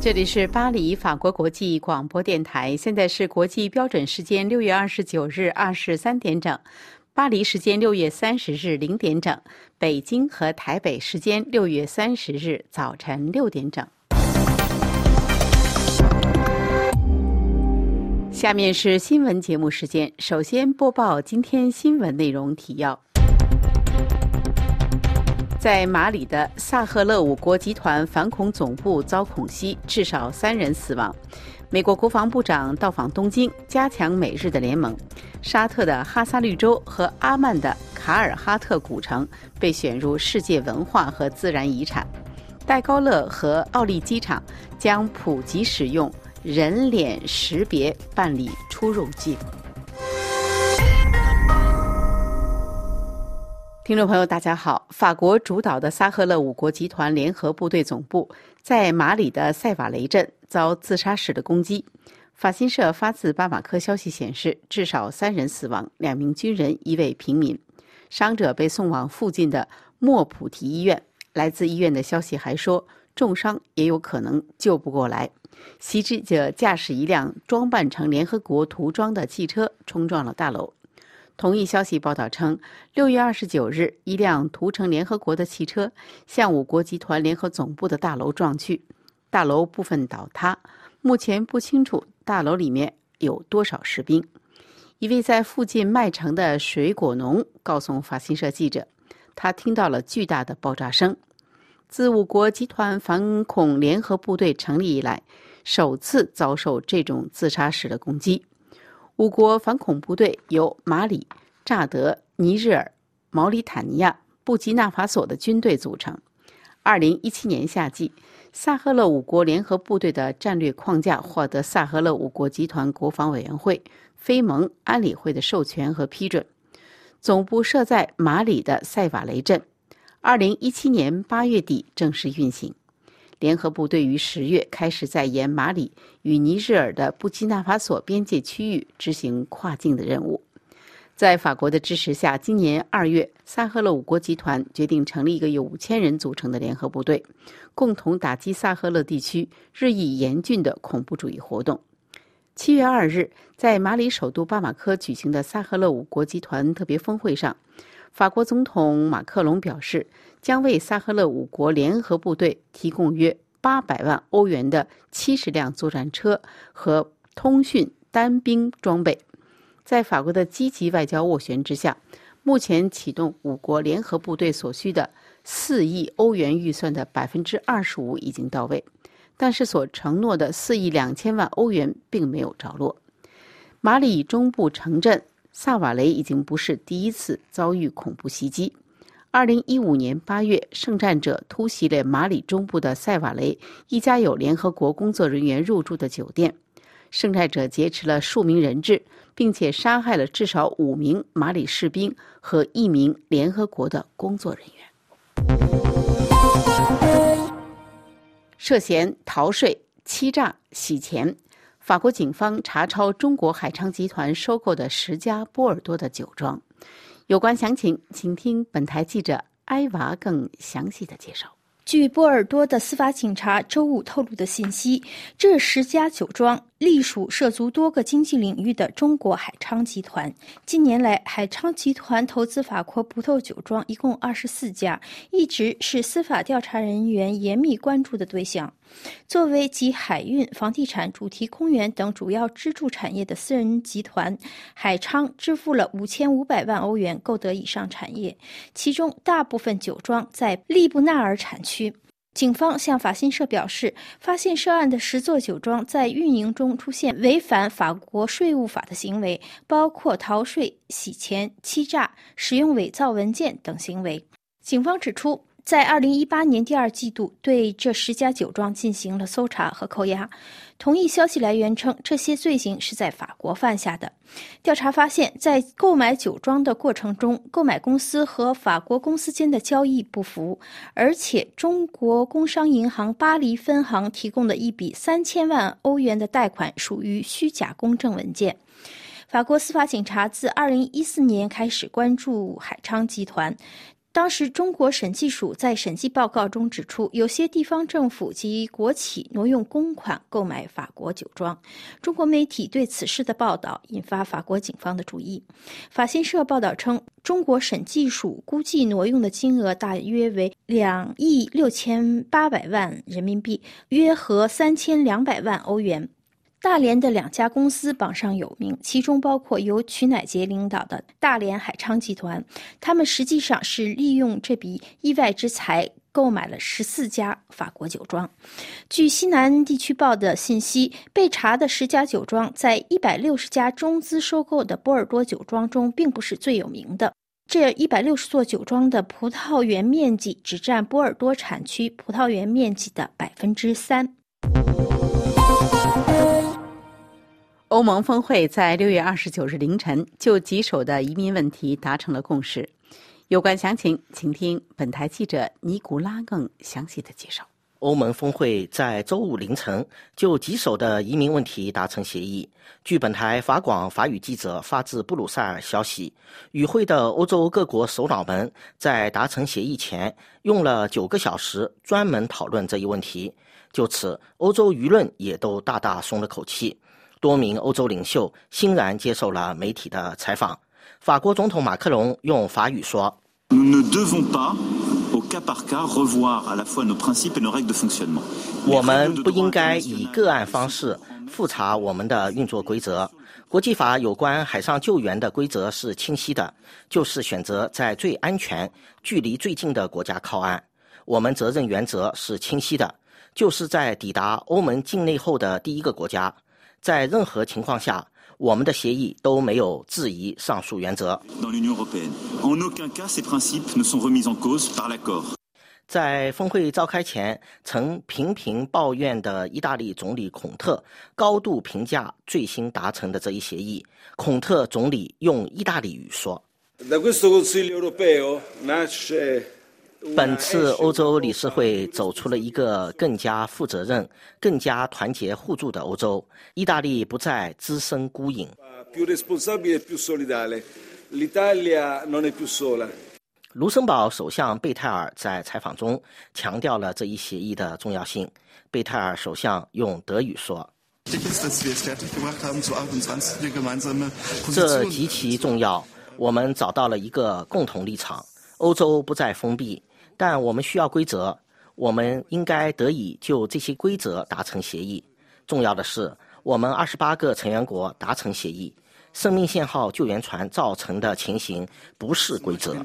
这里是巴黎法国国际广播电台，现在是国际标准时间6月29日23点整，巴黎时间6月30日0点整，北京和台北时间6月30日早晨6点整。下面是新闻节目时间，首先播报今天新闻内容提要。在马里的萨赫勒五国集团反恐总部遭恐袭，至少3人死亡。美国国防部长到访东京，加强美日的联盟。沙特的哈萨绿洲和阿曼的卡尔哈特古城被选入世界文化和自然遗产。戴高乐和奥利机场将普及使用人脸识别办理出入境。听众朋友大家好，法国主导的萨赫勒五国集团联合部队总部在马里的塞瓦雷镇遭自杀式的攻击。法新社发自巴马科消息显示，至少3人死亡，2名军人，1位平民。伤者被送往附近的莫普提医院。来自医院的消息还说，重伤也有可能救不过来。袭击者驾驶一辆装扮成联合国涂装的汽车冲撞了大楼。同一消息报道称，6月29日，一辆涂成联合国的汽车向五国集团联合总部的大楼撞去，大楼部分倒塌。目前不清楚大楼里面有多少士兵。一位在附近卖橙的水果农告诉法新社记者，他听到了巨大的爆炸声。自五国集团反恐联合部队成立以来，首次遭受这种自杀式的攻击。五国反恐部队由马里、乍得、尼日尔、毛里塔尼亚、布基纳法索的军队组成。2017年夏季，萨赫勒五国联合部队的战略框架获得萨赫勒五国集团国防委员会、非盟安理会的授权和批准。总部设在马里的塞瓦雷镇，2017年8月底正式运行。联合部队于10月开始在沿马里与尼日尔的布基纳法索边界区域执行跨境的任务。在法国的支持下，今年2月，萨赫勒五国集团决定成立一个由5000人组成的联合部队，共同打击萨赫勒地区日益严峻的恐怖主义活动。7月2日，在马里首都巴马科举行的萨赫勒五国集团特别峰会上，法国总统马克龙表示，将为萨赫勒五国联合部队提供约800万欧元的70辆作战车和通讯单兵装备。在法国的积极外交斡旋之下，目前启动五国联合部队所需的4亿欧元预算的25%已经到位，但是所承诺的4亿2千万欧元并没有着落。马里中部城镇萨瓦雷已经不是第一次遭遇恐怖袭击。2015年8月，圣战者突袭了马里中部的塞瓦雷一家有联合国工作人员入住的酒店。圣战者劫持了数名人质，并且杀害了至少5名马里士兵和1名联合国的工作人员。涉嫌逃税、欺诈、洗钱，法国警方查抄中国海昌集团收购的10家波尔多的酒庄。有关详情，请听本台记者埃娃更详细的介绍。 据波尔多的司法警察周五透露的信息，这10家酒庄隶属涉足多个经济领域的中国海昌集团。近年来，海昌集团投资法国葡萄酒庄一共24家，一直是司法调查人员严密关注的对象。作为集海运、房地产、主题公园等主要支柱产业的私人集团，海昌支付了5500万欧元购得以上产业，其中大部分酒庄在利布纳尔产区。警方向法新社表示，发现涉案的10座酒庄在运营中出现违反法国税务法的行为，包括逃税、洗钱、欺诈、使用伪造文件等行为。警方指出，在2018年第2季度对这10家酒庄进行了搜查和扣押。同一消息来源称，这些罪行是在法国犯下的。调查发现，在购买酒庄的过程中，购买公司和法国公司间的交易不符，而且中国工商银行巴黎分行提供的一笔3000万欧元的贷款属于虚假公证文件。法国司法警察自2014年开始关注海昌集团。 当时，中国审计署在审计报告中指出，有些地方政府及国企挪用公款购买法国酒庄。中国媒体对此事的报道引发法国警方的注意。法新社报道称，中国审计署估计挪用的金额大约为2亿6800万人民币，约合3200万欧元。大连的2家公司榜上有名，其中包括由曲乃杰领导的大连海昌集团。他们实际上是利用这笔意外之财购买了14家法国酒庄。据西南地区报的信息，被查的10家酒庄在160家中资收购的波尔多酒庄中并不是最有名的。这160座酒庄的葡萄园面积只占波尔多产区葡萄园面积的3%。 欧盟峰会在6月29日凌晨就棘手的移民问题达成了共识。有关详情，请听本台记者尼古拉更详细的介绍。 欧盟峰会在周五凌晨就棘手的移民问题达成协议。据本台法广法语记者发自布鲁塞尔消息，与会的欧洲各国首脑们在达成协议前用了9个小时专门讨论这一问题。就此，欧洲舆论也都大大松了口气。多名欧洲领袖欣然接受了媒体的采访。法国总统马克龙用法语说：“我们不应该以个案方式复查我们的运作规则。国际法有关海上救援的规则是清晰的，就是选择在最安全、距离最近的国家靠岸。我们责任原则是清晰的，就是在抵达欧盟境内后的第一个国家。在任何情况下，我们的协议都没有质疑上述原则。”在峰会召开前，曾频频抱怨的意大利总理孔特高度评价最新达成的这一协议。孔特总理用意大利语说：“本次欧洲理事会走出了一个更加负责任、更加团结互助的欧洲。意大利不再只身孤影。”卢森堡首相贝泰尔在采访中强调了这一协议的重要性。贝泰尔首相用德语说：“这极其重要，我们找到了一个共同立场。欧洲不再封闭，但我们需要规则，我们应该得以就这些规则达成协议。重要的是，我们28个成员国达成协议。生命线号救援船造成的情形不是规则。”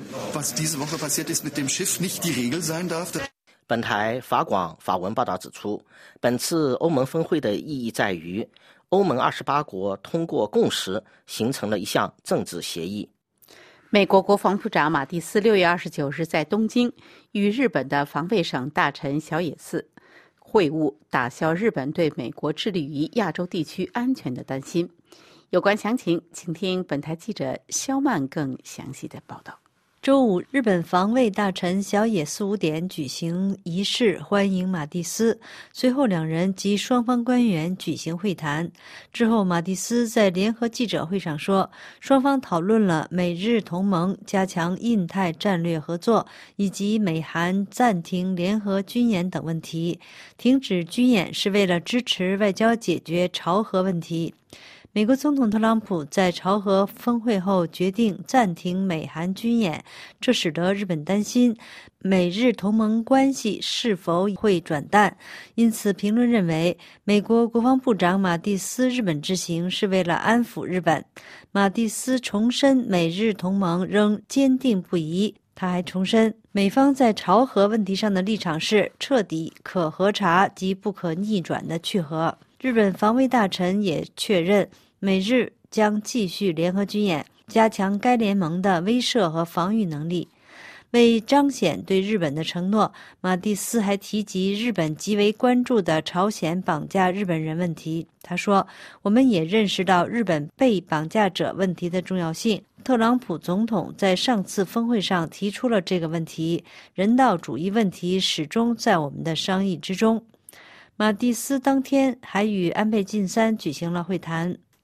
本台法广法文报道指出，本次欧盟峰会的意义在于，欧盟28国通过共识形成了一项政治协议。 美国国防部长马蒂斯6月29日在东京与日本的防卫省大臣小野寺会晤，打消日本对美国致力于亚洲地区安全的担心。有关详情，请听本台记者肖曼更详细的报道。 周五，日本防卫大臣小野寺五点举行仪式欢迎马蒂斯，随后两人及双方官员举行会谈。之后，马蒂斯在联合记者会上说，双方讨论了美日同盟、加强印太战略合作以及美韩暂停联合军演等问题。停止军演是为了支持外交解决朝核问题。美国总统特朗普在朝核峰会后决定暂停美韩军演，这使得日本担心美日同盟关系是否会转淡。因此，评论认为美国国防部长马蒂斯日本之行是为了安抚日本。马蒂斯重申美日同盟仍坚定不移。他还重申，美方在朝核问题上的立场是彻底、可核查及不可逆转的去核。日本防卫大臣也确认，美日将继续联合军演，加强该联盟的威慑和防御能力。为彰显对日本的承诺，马蒂斯还提及日本极为关注的朝鲜绑架日本人问题。他说，我们也认识到日本被绑架者问题的重要性。特朗普总统在上次峰会上提出了这个问题，人道主义问题始终在我们的商议之中。马蒂斯当天还与安倍晋三举行了会谈。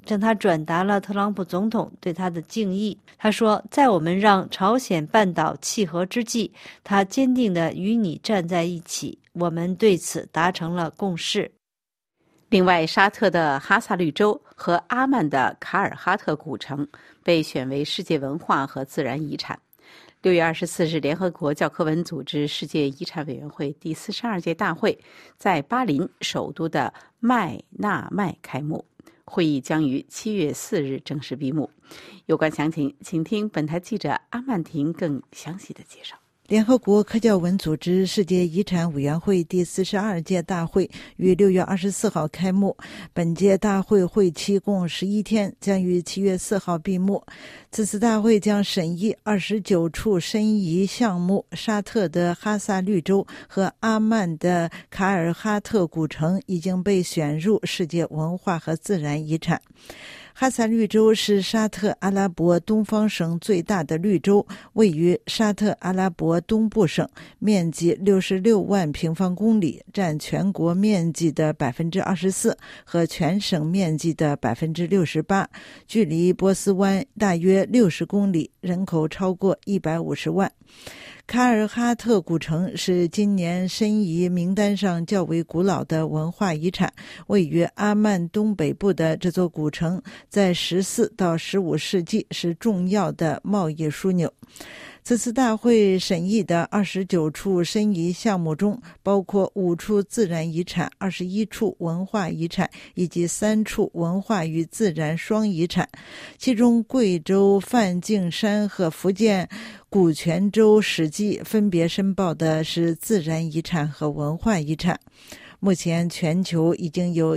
向他转达了特朗普总统对他的敬意。他说，在我们让朝鲜半岛契合之际，他坚定地与你站在一起，我们对此达成了共识。 另外，沙特的哈萨绿洲和阿曼的卡尔哈特古城被选为世界文化和自然遗产。6月24日，联合国教科文组织世界遗产委员会第42届大会在巴林首都的麦纳麦开幕，会议将于7月4日正式闭幕。有关详情，请听本台记者阿曼婷更详细的介绍。 联合国科教文组织世界遗产委员会第42届大会于6月24号开幕，本届大会会期共11天，将于7月4号闭幕。此次大会将审议29处申遗项目，沙特的哈萨绿洲和阿曼的卡尔哈特古城已经被选入世界文化和自然遗产。哈萨绿洲是沙特阿拉伯东方省最大的绿洲，位于沙特阿拉伯东部省，面积66万平方公里，占全国面积的 24% 和全省面积的 68%， 距离波斯湾大约60公里，人口超过150万。卡尔哈特古城是今年申遗名单上较为古老的文化遗产，位于阿曼东北部的这座古城在14到15世纪是重要的贸易枢纽。此次大会审议的29处申遗项目中，包括5处自然遗产、21处文化遗产以及3处文化与自然双遗产，其中贵州梵净山和福建古泉州史迹分别申报的是自然遗产和文化遗产。目前全球已经有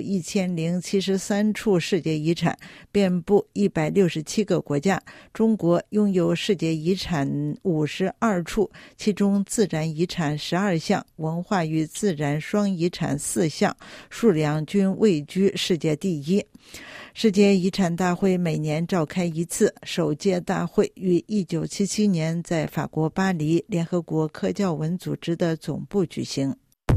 1073处世界遗产，遍布167个国家。中国拥有世界遗产52处，其中自然遗产12项，文化与自然双遗产4项，数量均位居世界第一。世界遗产大会每年召开一次，首届大会于1977年在法国巴黎联合国科教文组织的总部举行。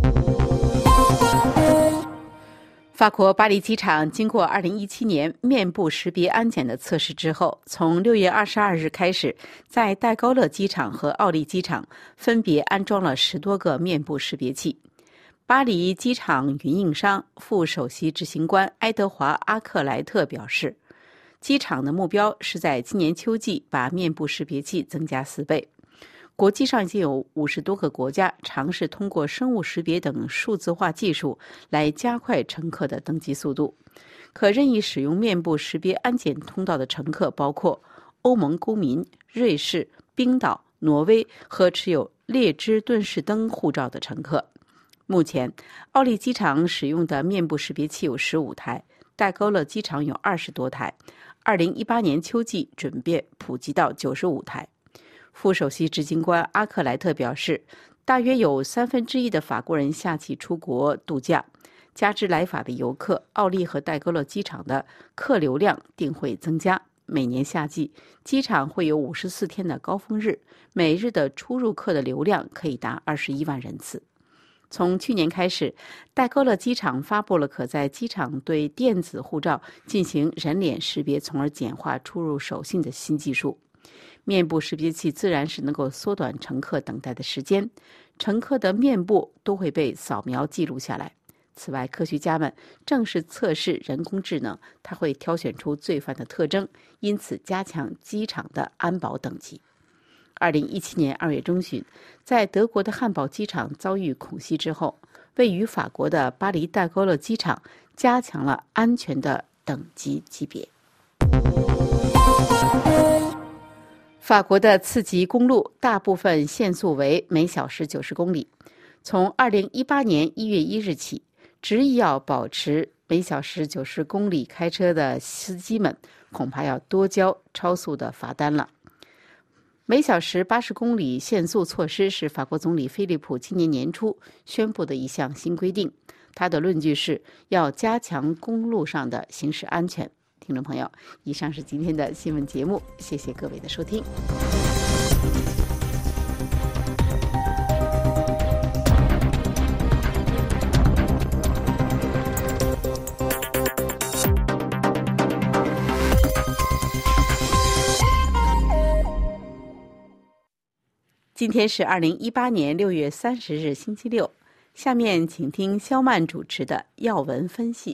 法国巴黎机场经过2017年面部识别安检的测试之后，从6月22日开始，在戴高乐机场和奥利机场分别安装了10多个面部识别器。巴黎机场运营商副首席执行官埃德华·阿克莱特表示，机场的目标是在今年秋季把面部识别器增加4倍。国际上已经有50多个国家尝试通过生物识别等数字化技术来加快乘客的登机速度。可任意使用面部识别安检通道的乘客包括欧盟公民、瑞士、冰岛、挪威和持有列支敦士登护照的乘客。目前，奥利机场使用的面部识别器有15台，戴高乐机场有20多台，2018年秋季准备普及到95台。副首席执行官阿克莱特表示，大约有1/3的法国人夏季出国度假，加之来法的游客，奥利和戴高乐机场的客流量定会增加。每年夏季，机场会有54天的高峰日，每日的出入客的流量可以达21万人次。从去年开始，戴高乐机场发布了可在机场对电子护照进行人脸识别，从而简化出入手续的新技术。面部识别器自然是能够缩短乘客等待的时间，乘客的面部都会被扫描记录下来。此外，科学家们正式测试人工智能，它会挑选出罪犯的特征，因此加强机场的安保等级。2017年2月中旬，在德国的汉堡机场遭遇恐袭之后，位于法国的巴黎戴高乐机场加强了安全的等级级别。法国的次级公路大部分限速为每小时90公里。从2018年1月1日起，执意要保持每小时90公里开车的司机们恐怕要多交超速的罚单了。每小时80公里限速措施是法国总理菲利普今年年初宣布的一项新规定，他的论据是要加强公路上的行驶安全。听众朋友，以上是今天的新闻节目，谢谢各位的收听。 今天是2018年6月30日，星期六。下面请听肖曼主持的要闻分析。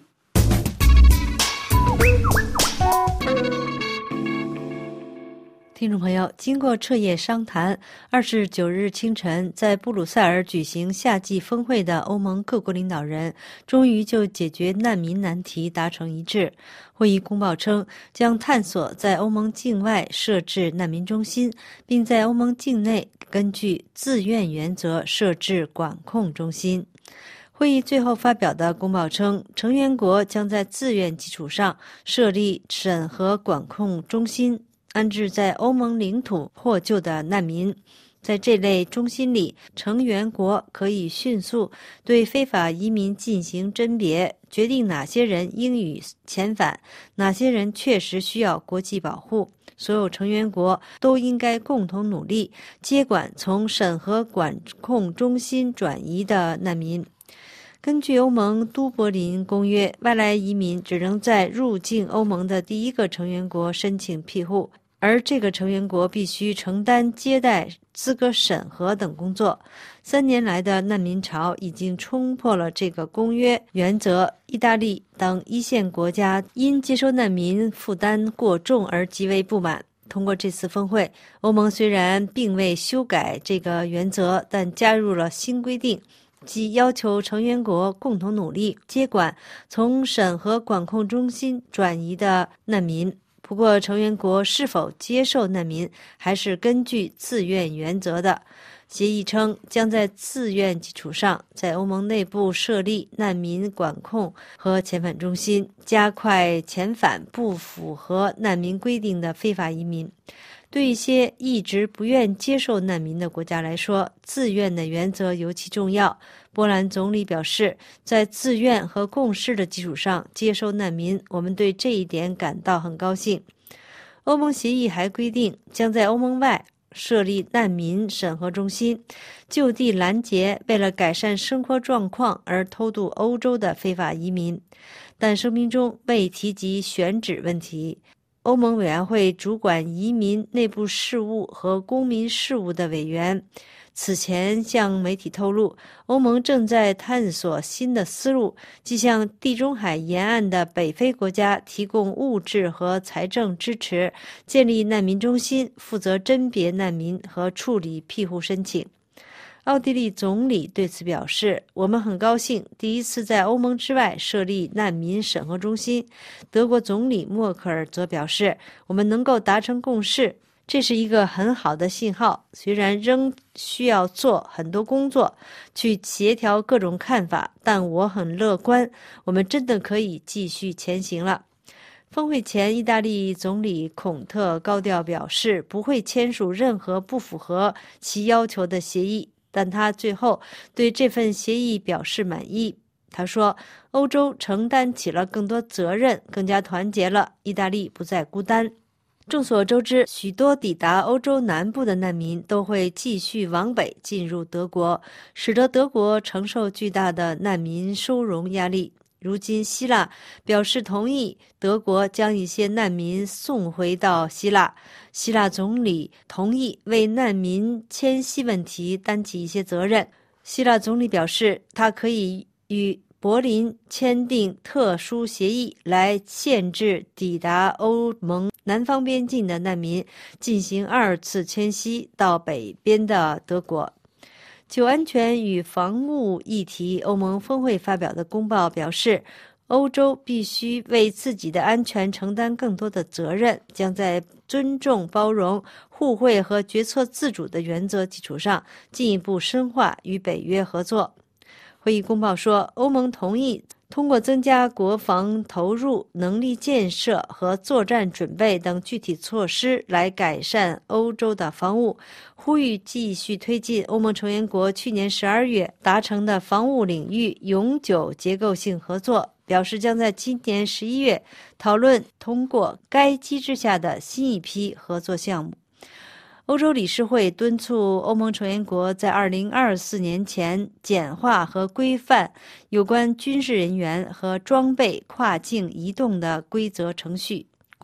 听众朋友，经过彻夜商谈，29日清晨在布鲁塞尔举行夏季峰会的欧盟各国领导人终于就解决难民难题达成一致。会议公报称，将探索在欧盟境外设置难民中心，并在欧盟境内根据自愿原则设置管控中心。会议最后发表的公报称，成员国将在自愿基础上设立审核管控中心，安置在欧盟领土获救的难民。在这类中心里，成员国可以迅速对非法移民进行甄别，决定哪些人应予遣返，哪些人确实需要国际保护。所有成员国都应该共同努力，接管从审核管控中心转移的难民。根据欧盟都柏林公约，外来移民只能在入境欧盟的第一个成员国申请庇护，而这个成员国必须承担接待、资格审核等工作。3年来的难民潮已经冲破了这个公约原则。意大利等一线国家因接收难民负担过重而极为不满。通过这次峰会，欧盟虽然并未修改这个原则，但加入了新规定，即要求成员国共同努力接管从审核管控中心转移的难民。不过，成员国是否接受难民还是根据自愿原则的。协议称，将在自愿基础上在欧盟内部设立难民管控和遣返中心，加快遣返不符合难民规定的非法移民。对一些一直不愿接受难民的国家来说，自愿的原则尤其重要。波兰总理表示，在自愿和共识的基础上接收难民，我们对这一点感到很高兴。欧盟协议还规定，将在欧盟外设立难民审核中心，就地拦截为了改善生活状况而偷渡欧洲的非法移民，但声明中未提及选址问题。欧盟委员会主管移民、内部事务和公民事务的委员此前向媒体透露，欧盟正在探索新的思路，即向地中海沿岸的北非国家提供物质和财政支持，建立难民中心，负责甄别难民和处理庇护申请。奥地利总理对此表示，我们很高兴第一次在欧盟之外设立难民审核中心。德国总理默克尔则表示，我们能够达成共识，这是一个很好的信号，虽然仍需要做很多工作去协调各种看法，但我很乐观，我们真的可以继续前行了。峰会前，意大利总理孔特高调表示不会签署任何不符合其要求的协议，但他最后对这份协议表示满意。他说，欧洲承担起了更多责任，更加团结了，意大利不再孤单。众所周知，许多抵达欧洲南部的难民都会继续往北进入德国，使得德国承受巨大的难民收容压力。如今希腊表示同意德国将一些难民送回到希腊，希腊总理同意为难民迁徙问题担起一些责任。希腊总理表示，他可以与柏林签订特殊协议，来限制抵达欧盟南方边境的难民进行2次迁徙到北边的德国。就安全与防务议题，欧盟峰会发表的公报表示，欧洲必须为自己的安全承担更多的责任，将在尊重、包容、互惠和决策自主的原则基础上进一步深化与北约合作。会议公报说，欧盟同意通过增加国防投入、能力建设和作战准备等具体措施来改善欧洲的防务，呼吁继续推进欧盟成员国去年12月达成的防务领域永久结构性合作，表示将在今年11月讨论通过该机制下的新一批合作项目。欧洲理事会敦促欧盟成员国在2024年前简化和规范有关军事人员和装备跨境移动的规则程序。公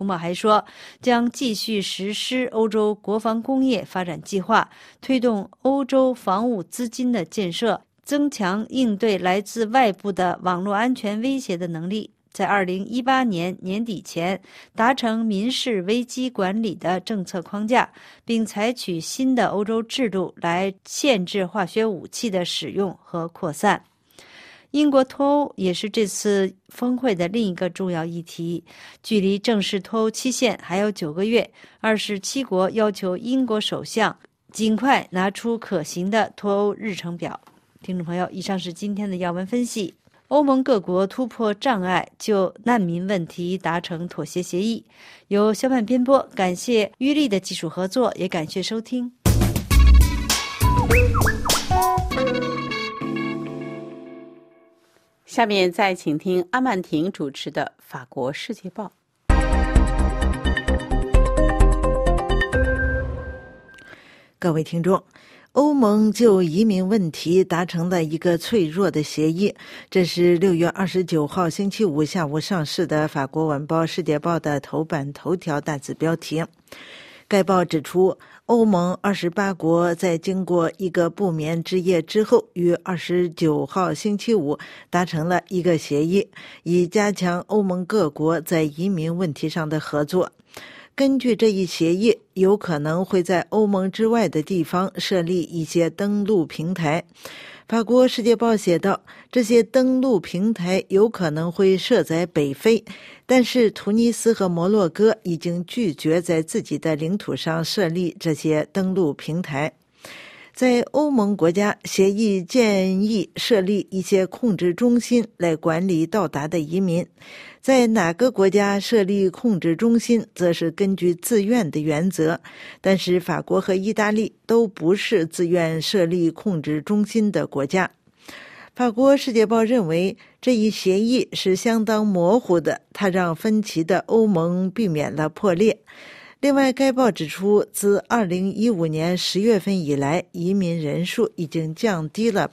公报还说，将继续实施欧洲国防工业发展计划，推动欧洲防务资金的建设，增强应对来自外部的网络安全威胁的能力，在2018年年底前达成民事危机管理的政策框架，并采取新的欧洲制度来限制化学武器的使用和扩散。英国脱欧也是这次峰会的另一个重要议题，距离正式脱欧期限还有9个月，27国要求英国首相尽快拿出可行的脱欧日程表。听众朋友，以上是今天的要闻分析。欧盟各国突破障碍，就难民问题达成妥协协议。由小曼编播，感谢于丽的技术合作，也感谢收听。 下面再请听阿曼婷主持的《法国世界报》。 各位听众，欧盟就移民问题达成了一个脆弱的协议，这是6月29号星期五下午上市的法国晚报《世界报》的头版头条大字标题。该报指出，欧盟28国在经过一个不眠之夜之后，于29号星期五达成了一个协议，以加强欧盟各国在移民问题上的合作。根据这一协议，有可能会在欧盟之外的地方设立一些登陆平台。法国《世界报》写道，这些登陆平台有可能会设在北非，但是突尼斯和摩洛哥已经拒绝在自己的领土上设立这些登陆平台。在欧盟国家，协议建议设立一些控制中心来管理到达的移民。在哪个国家设立控制中心，则是根据自愿的原则，但是法国和意大利都不是自愿设立控制中心的国家。法国《世界报》认为，这一协议是相当模糊的，它让分歧的欧盟避免了破裂。另外，该报指出，自2015年10月份以来，移民人数已经降低了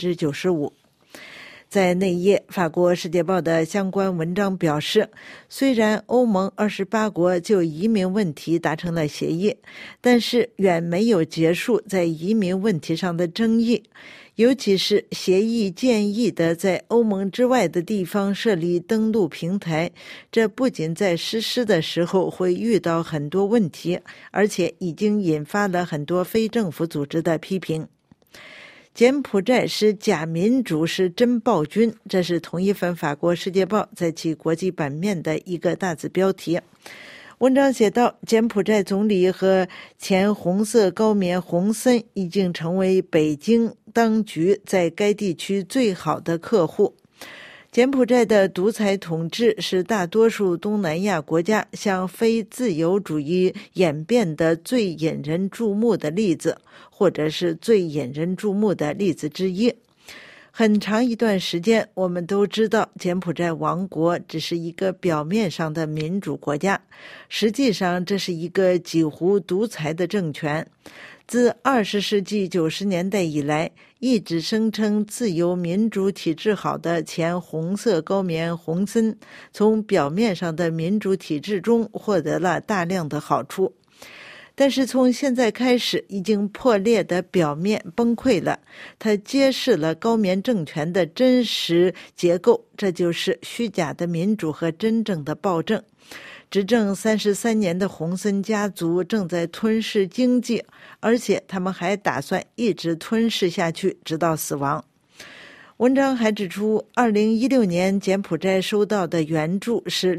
95%。在内页，法国《世界报》的相关文章表示，虽然欧盟28国就移民问题达成了协议，但是远没有结束在移民问题上的争议，尤其是协议建议的在欧盟之外的地方设立登陆平台，这不仅在实施的时候会遇到很多问题，而且已经引发了很多非政府组织的批评。柬埔寨是假民主，是真暴君，这是同一份法国《世界报》在其国际版面的一个大字标题。文章写道，柬埔寨总理和前红色高棉洪森已经成为北京当局在该地区最好的客户。柬埔寨的独裁统治是大多数东南亚国家向非自由主义演变的最引人注目的例子，或者是最引人注目的例子之一。很长一段时间，我们都知道柬埔寨王国只是一个表面上的民主国家，实际上这是一个几乎独裁的政权。自20世纪90年代以来，一直声称自由民主体制好的前红色高棉洪森，从表面上的民主体制中获得了大量的好处。但是从现在开始，已经破裂的表面崩溃了，它揭示了高棉政权的真实结构，这就是虚假的民主和真正的暴政。执政33年的洪森家族正在吞噬经济，而且他们还打算一直吞噬下去，直到死亡。文章还指出，2016年柬埔寨收到的援助是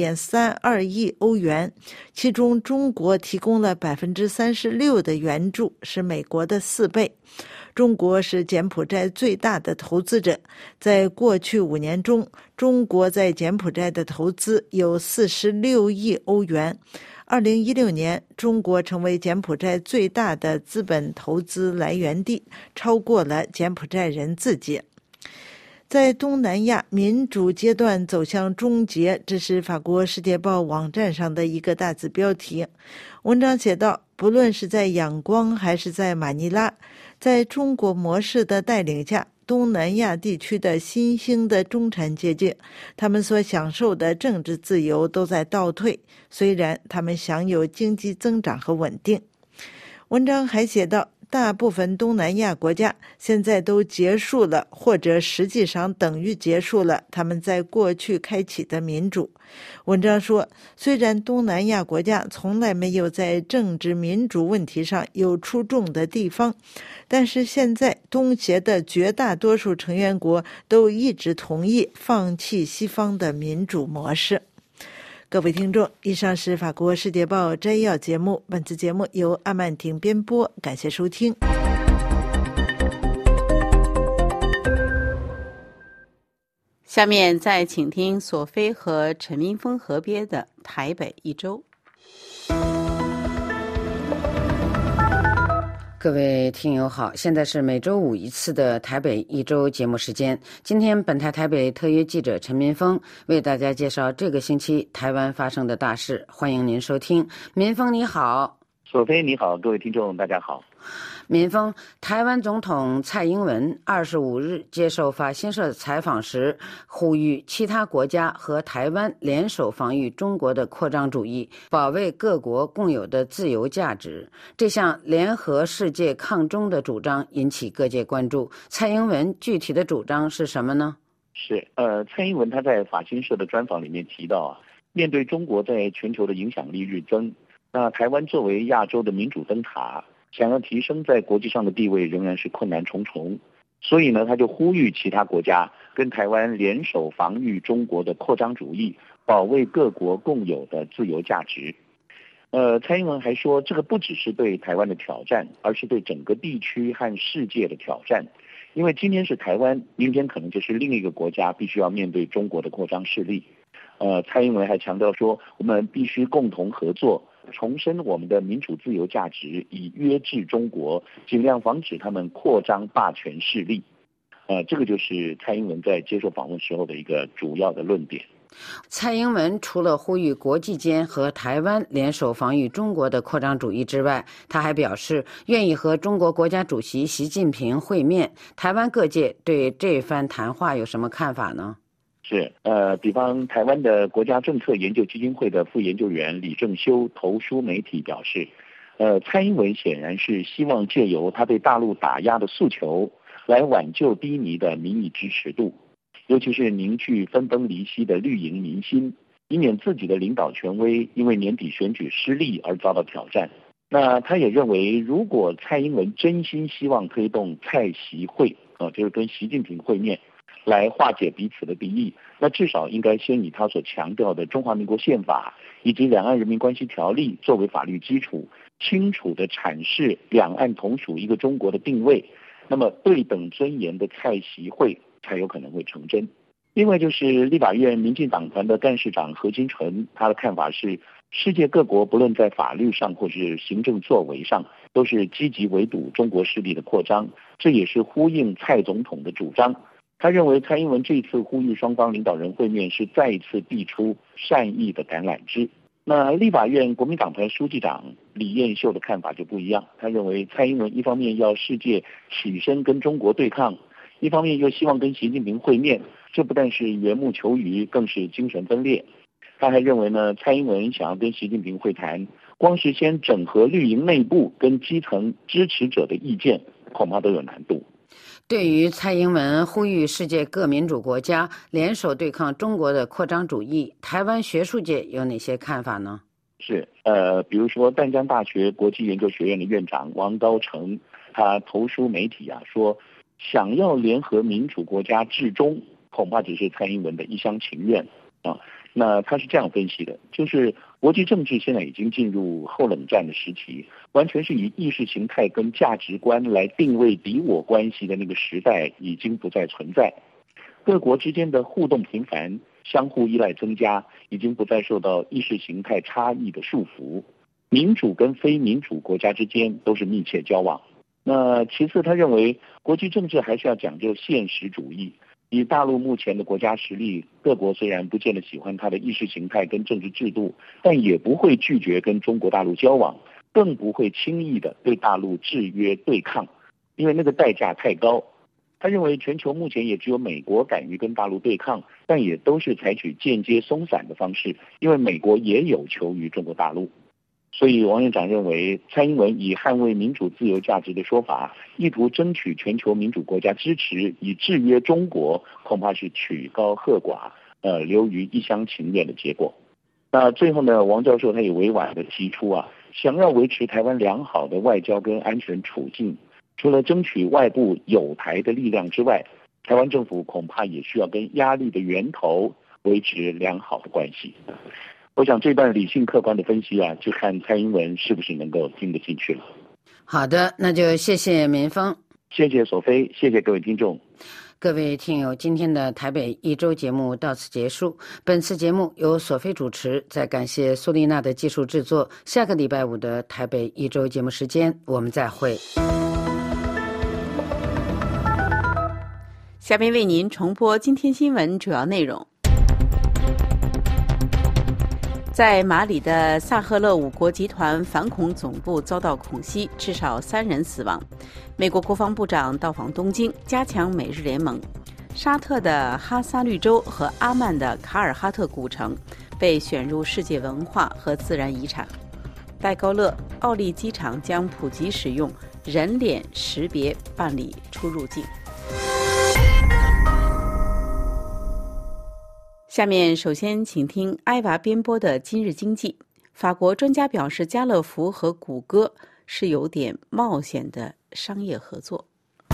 6.32 亿欧元，其中中国提供了 36% 的援助，是美国的4倍。中国是柬埔寨最大的投资者，在过去5年中，中国在柬埔寨的投资有46亿欧元。2016年，中国成为柬埔寨最大的资本投资来源地，超过了柬埔寨人自己。在东南亚，民主阶段走向终结，这是法国《世界报》网站上的一个大字标题。文章写道，不论是在仰光还是在马尼拉，在中国模式的带领下， 东南亚地区的新兴的中产阶级，他们所享受的政治自由都在倒退，虽然他们享有经济增长和稳定。文章还写道，大部分东南亚国家现在都结束了，或者实际上等于结束了他们在过去开启的民主。文章说，虽然东南亚国家从来没有在政治民主问题上有出众的地方，但是现在东协的绝大多数成员国都一致同意放弃西方的民主模式。各位听众，以上是法国世界报摘要节目，本次节目由阿曼婷编播，感谢收听。 下面再请听索菲和陈明峰合编的台北一周。 各位听友好，现在是每周五一次的台北一周节目时间。今天本台台北特约记者陈民峰为大家介绍这个星期台湾发生的大事，欢迎您收听。民峰你好。 索菲你好，各位听众大家好。 民峰，台湾总统蔡英文25日接受法新社采访时，呼吁其他国家和台湾联手防御中国的扩张主义，保卫各国共有的自由价值。这项联合世界抗中的主张引起各界关注。蔡英文具体的主张是什么呢？ 蔡英文他在法新社的专访里面提到面对中国在全球的影响力日增，那台湾作为亚洲的民主灯塔，想要提升在国际上的地位仍然是困难重重，所以呢，他就呼吁其他国家跟台湾联手防御中国的扩张主义，保卫各国共有的自由价值。蔡英文还说，这个不只是对台湾的挑战，而是对整个地区和世界的挑战。因为今天是台湾，明天可能就是另一个国家必须要面对中国的扩张势力。蔡英文还强调说，我们必须共同合作，重申我们的民主自由价值，以约制中国，尽量防止他们扩张霸权势力。这个就是蔡英文在接受访问时候的一个主要的论点。 蔡英文除了呼吁国际间和台湾联手防御中国的扩张主义之外，他还表示愿意和中国国家主席习近平会面。台湾各界对这番谈话有什么看法呢？ 比方台湾的国家政策研究基金会的副研究员李正修投书媒体表示，蔡英文显然是希望借由他对大陆打压的诉求，来挽救低迷的民意支持度，尤其是凝聚分崩离析的绿营民心，以免自己的领导权威因为年底选举失利而遭到挑战。那他也认为，如果蔡英文真心希望推动蔡习会，就是跟习近平会面，来化解彼此的敌意，那至少应该先以他所强调的中华民国宪法以及两岸人民关系条例作为法律基础，清楚地阐释两岸同属一个中国的定位，那么对等尊严的蔡习会才有可能会成真。另外就是立法院民进党团的干事长何金纯，他的看法是，世界各国不论在法律上或是行政作为上，都是积极围堵中国势力的扩张，这也是呼应蔡总统的主张。他认为蔡英文这次呼吁双方领导人会面，是再一次递出善意的橄榄枝。那立法院国民党团书记长李彦秀的看法就不一样，他认为蔡英文一方面要世界起身跟中国对抗，一方面又希望跟习近平会面，这不但是缘木求鱼，更是精神分裂。他还认为呢，蔡英文想要跟习近平会谈，光是先整合绿营内部跟基层支持者的意见，恐怕都有难度。 对于蔡英文呼吁世界各民主国家联手对抗中国的扩张主义，台湾学术界有哪些看法呢？ 比如说淡江大学国际研究学院的院长王高成，他投书媒体说，想要联合民主国家治中，恐怕只是蔡英文的一厢情愿那他是这样分析的，就是国际政治现在已经进入后冷战的时期，完全是以意识形态跟价值观来定位敌我关系的那个时代已经不再存在，各国之间的互动频繁，相互依赖增加，已经不再受到意识形态差异的束缚，民主跟非民主国家之间都是密切交往。那其次，他认为国际政治还是要讲究现实主义，以大陆目前的国家实力，各国虽然不见得喜欢它的意识形态跟政治制度，但也不会拒绝跟中国大陆交往，更不会轻易的对大陆制约对抗，因为那个代价太高。 他认为全球目前也只有美国敢于跟大陆对抗，但也都是采取间接松散的方式，因为美国也有求于中国大陆。所以王院长认为，蔡英文以捍卫民主自由价值的说法，意图争取全球民主国家支持，以制约中国，恐怕是曲高和寡，流于一厢情愿的结果。那最后呢，王教授他也委婉的提出想要维持台湾良好的外交跟安全处境，除了争取外部友台的力量之外，台湾政府恐怕也需要跟压力的源头维持良好的关系。我想这段理性客观的分析就看蔡英文是不是能够听得进去了。 好的，那就谢谢民峰， 谢谢索菲，谢谢各位听众。 各位听友，今天的台北一周节目到此结束。本次节目由索菲主持，再感谢苏丽娜的技术制作。下个礼拜五的台北一周节目时间，我们再会。 下面为您重播今天新闻主要内容。在马里的萨赫勒五国集团反恐总部遭到恐袭，至少3人死亡。美国国防部长到访东京，加强美日联盟。沙特的哈萨绿洲和阿曼的卡尔哈特古城被选入世界文化和自然遗产。戴高乐奥利机场将普及使用人脸识别办理出入境。下面首先请听埃娃编播的今日经济。法国专家表示，家乐福和谷歌是有点冒险的商业合作。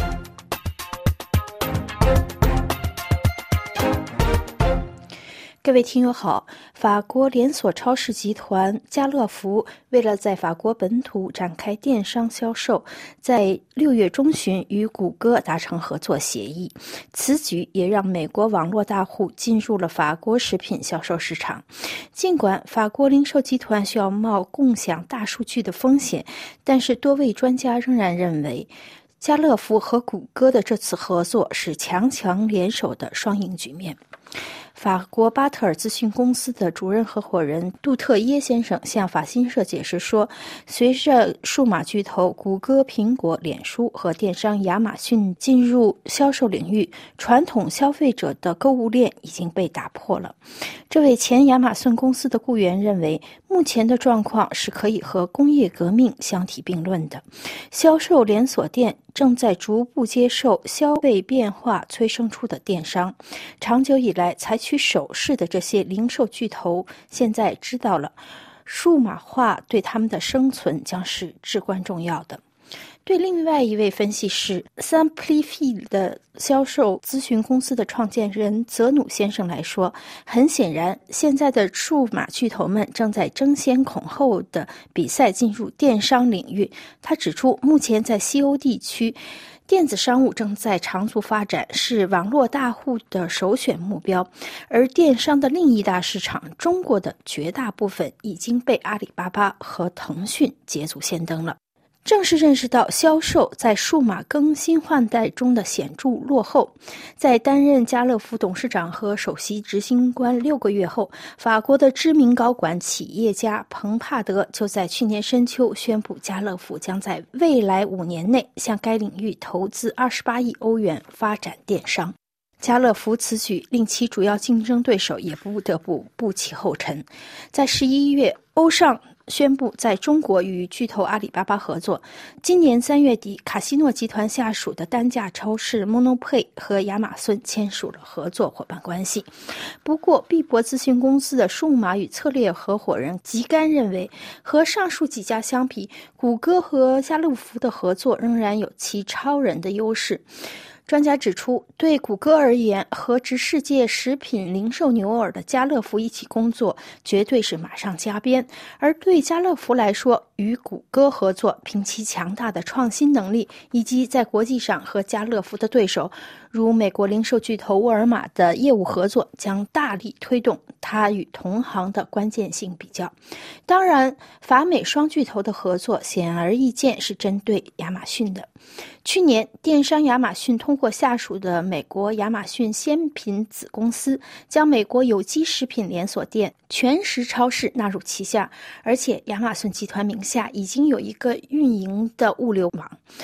各位听友好，法国连锁超市集团家乐福为了在法国本土展开电商销售，在6月中旬与谷歌达成合作协议。此举也让美国网络大户进入了法国食品销售市场。尽管法国零售集团需要冒共享大数据的风险，但是多位专家仍然认为，家乐福和谷歌的这次合作是强强联手的双赢局面。法国巴特尔咨询公司的主任合伙人杜特耶先生向法新社解释说，随着数码巨头谷歌、苹果、脸书和电商亚马逊进入销售领域，传统消费者的购物链已经被打破了。这位前亚马逊公司的雇员认为，目前的状况是可以和工业革命相提并论的。销售连锁店正在逐步接受消费变化催生出的电商。长久以来采取守势的这些零售巨头现在知道了，数码化对他们的生存将是至关重要的。对另外一位分析师 Simplify 的销售咨询公司的创建人泽努先生来说，很显然现在的数码巨头们正在争先恐后的比赛进入电商领域。他指出，目前在西欧地区，电子商务正在长足发展，是网络大户的首选目标，而电商的另一大市场中国的绝大部分已经被阿里巴巴和腾讯捷足先登了。正是认识到销售在数码更新换代中的显著落后，在担任家乐福董事长和首席执行官6个月后，法国的知名高管企业家彭帕德就在去年深秋宣布，家乐福将在未来5年内向该领域投资28亿欧元发展电商。家乐福此举令其主要竞争对手也不得不步其后尘。在11月，欧尚宣布在中国与巨头阿里巴巴合作。今年3月底，卡西诺集团下属的单价超市 Monoprix 和亚马逊签署了合作伙伴关系。不过，碧博咨询公司的数码与策略合伙人吉甘认为，和上述几家相比，谷歌和家乐福的合作仍然有其超人的优势。专家指出，对谷歌而言，和值世界食品零售牛耳的家乐福一起工作绝对是马上加鞭，而对家乐福来说，与谷歌合作凭其强大的创新能力，以及在国际上和家乐福的对手如美国零售巨头沃尔玛的业务合作，将大力推动它与同行的关键性比较。当然，法美双巨头的合作显而易见是针对亚马逊的。去年，电商亚马逊通过下属的美国亚马逊鲜品子公司，将美国有机食品连锁店全食超市纳入旗下，而且亚马逊集团名下已经有一个运营的物流网。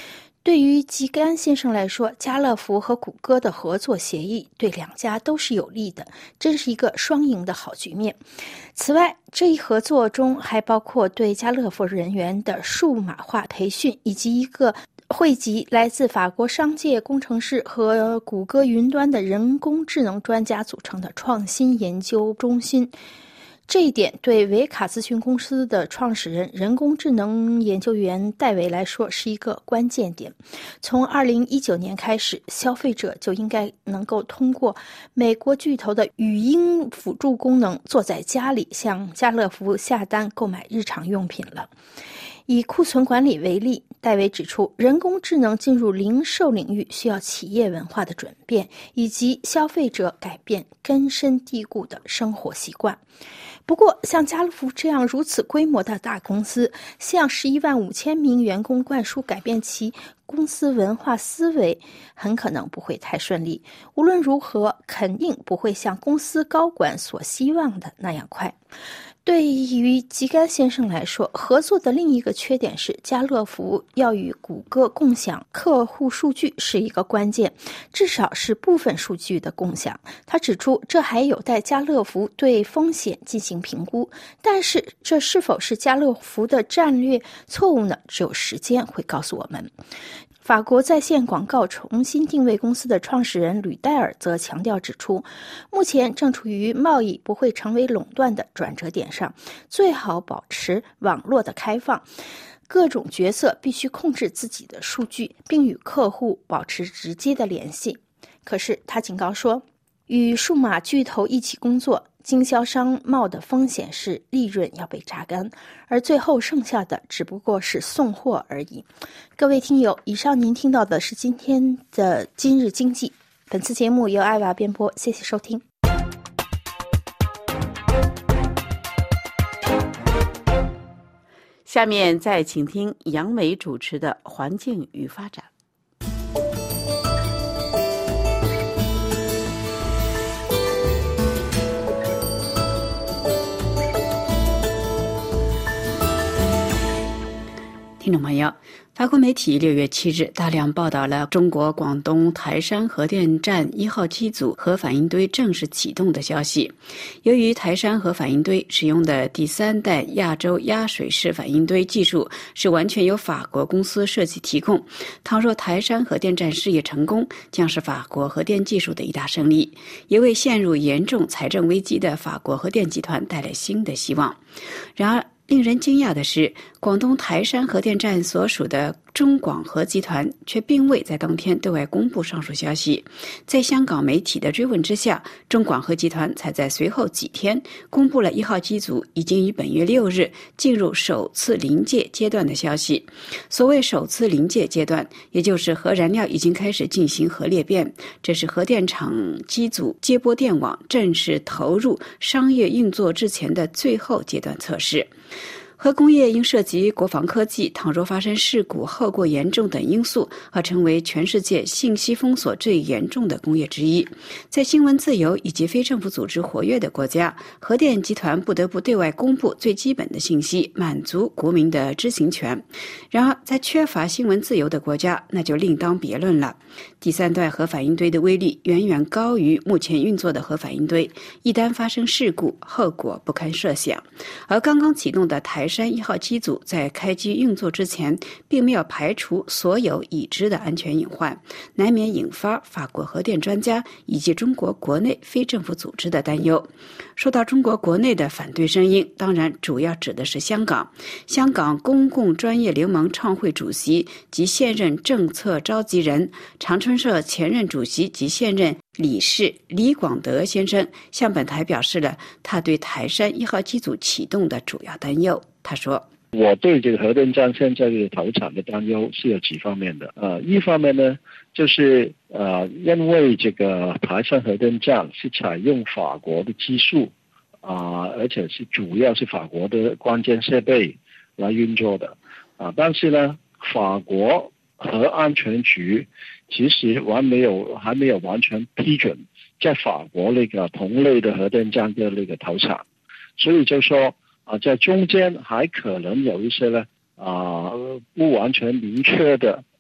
对于吉甘先生来说，家乐福和谷歌的合作协议对两家都是有利的，真是一个双赢的好局面。此外，这一合作中还包括对家乐福人员的数码化培训，以及一个汇集来自法国商界工程师和谷歌云端的人工智能专家组成的创新研究中心。这一点对维卡咨询公司的创始人、人工智能研究员戴维来说是一个关键点。从2019年开始，消费者就应该能够通过美国巨头的语音辅助功能，坐在家里向家乐福下单购买日常用品了。以库存管理为例，戴维指出，人工智能进入零售领域需要企业文化的转变，以及消费者改变根深蒂固的生活习惯。不过，像家乐福这样如此规模的大公司，向11.5万名员工灌输改变其公司文化思维，很可能不会太顺利。无论如何，肯定不会像公司高管所希望的那样快。对于吉甘先生来说，合作的另一个缺点是家乐福要与谷歌共享客户数据是一个关键，至少是部分数据的共享。他指出，这还有待家乐福对风险进行评估，但是这是否是家乐福的战略错误呢？只有时间会告诉我们。法国在线广告重新定位公司的创始人吕戴尔则强调指出，目前正处于贸易不会成为垄断的转折点上，最好保持网络的开放，各种角色必须控制自己的数据，并与客户保持直接的联系。可是他警告说，与数码巨头一起工作，经销商冒的风险是利润要被榨干，而最后剩下的只不过是送货而已。各位听友，以上您听到的是今天的今日经济。本次节目由艾娃编播，谢谢收听。 下面再请听杨梅主持的《环境与发展》。听众朋友，法国媒体6月7日大量报道了中国广东台山核电站1号机组核反应堆正式启动的消息。由于台山核反应堆使用的第3代亚洲压水式反应堆技术是完全由法国公司设计提供，倘若台山核电站事业成功，将是法国核电技术的一大胜利，也为陷入严重财政危机的法国核电集团带来新的希望。然而，令人惊讶的是，广东台山核电站所属的中广核集团却并未在当天对外公布上述消息。在香港媒体的追问之下，中广核集团才在随后几天公布了1号机组已经于本月6日进入首次临界阶段的消息。所谓首次临界阶段，也就是核燃料已经开始进行核裂变，这是核电厂机组接驳电网正式投入商业运作之前的最后阶段测试。核工业因涉及国防科技，倘若发生事故、后果严重等因素，而成为全世界信息封锁最严重的工业之一。在新闻自由以及非政府组织活跃的国家，核电集团不得不对外公布最基本的信息，满足国民的知情权。然而，在缺乏新闻自由的国家，那就另当别论了。第3代核反应堆的威力远远高于目前运作的核反应堆，一旦发生事故，后果不堪设想。而刚刚启动的台山1号机组在开机运作之前，并没有排除所有已知的安全隐患，难免引发法国核电专家以及中国国内非政府组织的担忧。说到中国国内的反对声音，当然主要指的是香港。香港公共专业联盟创会主席及现任政策召集人、长春社前任主席及现任理事李广德先生向本台表示了他对台山1号机组启动的主要担忧。他说， 我对这个核电站现在的投产的担忧是有几方面的。一方面呢，就是因为这个台山核电站是采用法国的技术而且是主要是法国的关键设备来运作的但是呢，法国核安全局其实还没有完全批准在法国那个同类的核电站的那个投产，所以就说在中间还可能有一些呢不完全明确的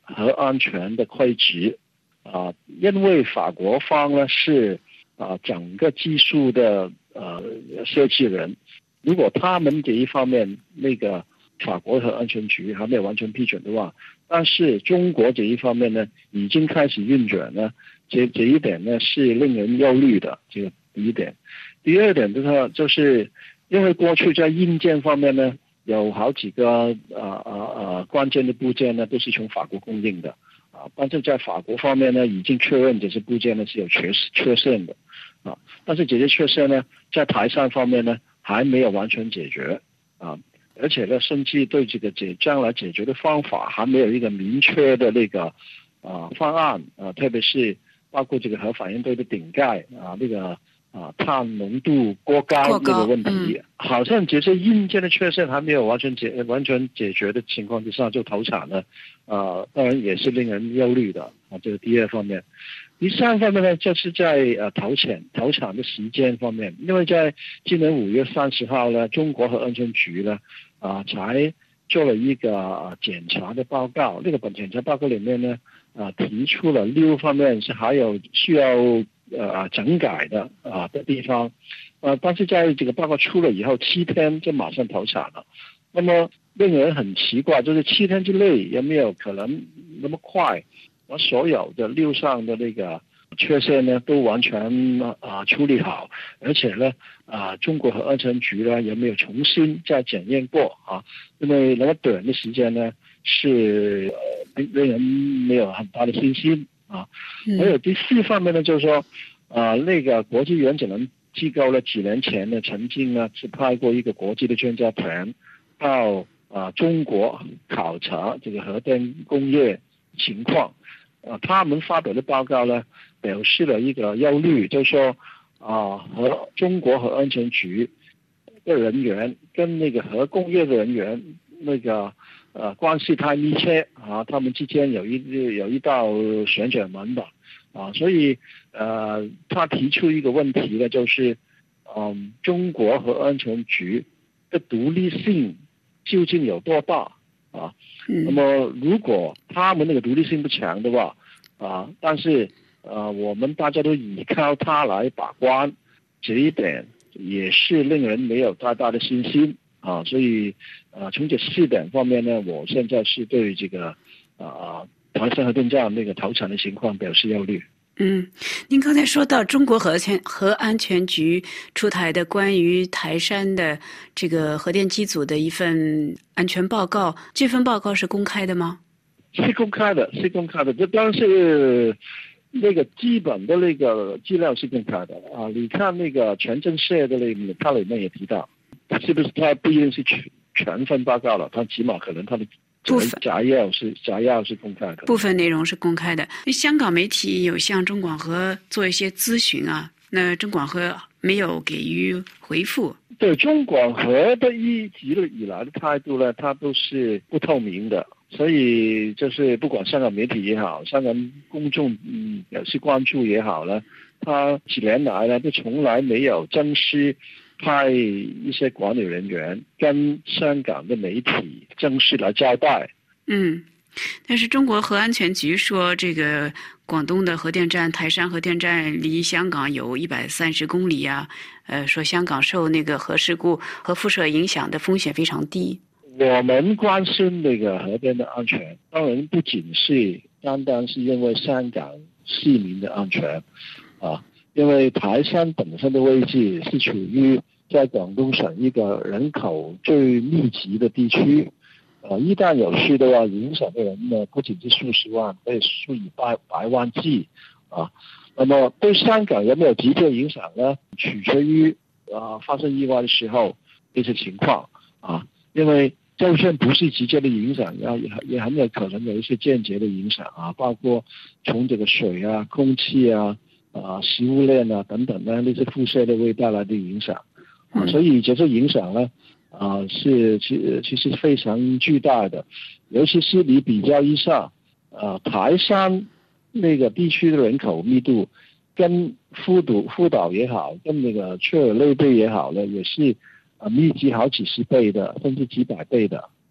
核安全的会址因为法国方呢是整个技术的设计人，如果他们这一方面那个法国核安全局还没有完全批准的话，但是中国这一方面呢已经开始运转呢，这一点呢是令人忧虑的，这个第一点。第二点的话，就是因为过去在硬件方面呢，有好几个关键的部件呢都是从法国供应的但是在法国方面呢已经确认这些部件呢是有缺陷的但是这些缺陷呢在台山方面呢还没有完全解决而且呢甚至对这个将来解决的方法还没有一个明确的那个方案特别是包括这个核反应堆的顶盖那个碳浓度过高这个问题好像这些硬件的缺陷还没有完全解决的情况之下就投产了当然也是令人忧虑的这是第二方面。第三方面呢，就是在投产的时间方面，因为在今年5月30号呢，中国核安全局呢才做了一个检查的报告，那个检查报告里面呢提出了6方面是还有需要整改的地方但是在这个报告出了以后7天就马上投产了。那么令人很奇怪，就是7天之内有没有可能那么快把所有的6项的那个缺陷呢都完全处理好，而且呢中国核安全局呢有没有重新再检验过因为那么短的时间呢是令人没有很大的信心还有第4方面呢，就是说那个国际原子能机构呢几年前呢曾经呢是派过一个国际的专家团到中国考察这个核电工业情况他们发表的报告呢表示了一个忧虑，就是说和中国核安全局的人员跟那个核工业的人员那个关系太密切他们之间有一道旋转门吧所以他提出一个问题呢，就是中国核安全局的独立性究竟有多大那么如果他们那个独立性不强的话但是我们大家都依靠他来把关，这一点也是令人没有太大的信心所以从这4点方面呢，我现在是对这个台山核电站那个投产的情况表示忧虑。 您刚才说到中国核安全局出台的关于台山的这个核电机组的一份安全报告，这份报告是公开的吗？ 是公开的，这当然是那个基本的那个资料是公开的你看那个全正社的它里面也提到，是不是它不一定是全份报告了，它起码可能它的摘要是公开的， 部分内容是公开的。香港媒体有向中广核做一些咨询那中广核没有给予回复。 对，中广核的一直以来的态度呢，它都是不透明的，所以就是不管香港媒体也好，香港公众表示关注也好呢，他几年来呢都从来没有正式派一些管理人员跟香港的媒体正式来交代。 但是中国核安全局说，这个广东的核电站台山核电站离香港有130公里说香港受那个核事故核辐射影响的风险非常低。 我们关心那个核电的安全，当然不仅是单单是因为香港市民的安全因为台山本身的位置是处于在广东省一个人口最密集的地区一旦有事的话，影响的人呢不仅是数十万，可以数以百万计那么对香港有没有直接影响呢？取决于发生意外的时候这些情况因为就算不是直接的影响也很有可能有一些间接的影响包括从这个水空气食物链等等那些辐射的会带来的影响所以这些影响呢是其实非常巨大的，尤其是你比较一下台山那个地区的人口密度跟福岛也好，跟那个雀尔类贝也好呢，也是密集好几十倍的，甚至几百倍的